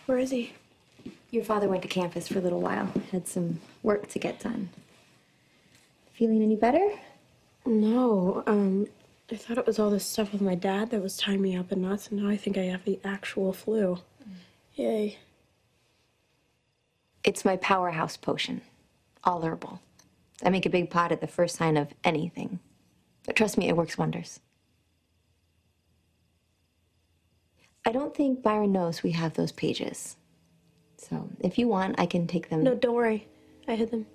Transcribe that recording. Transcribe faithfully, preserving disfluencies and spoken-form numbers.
Where is he? Your father went to campus for a little while. Had some work to get done. Feeling any better? No, um, I thought it was all this stuff with my dad that was tying me up in knots, and now I think I have the actual flu. Mm. Yay. It's my powerhouse potion. All herbal. I make a big pot at the first sign of anything. But trust me, it works wonders. I don't think Byron knows we have those pages. So if you want, I can take them. No, don't worry. I hid them.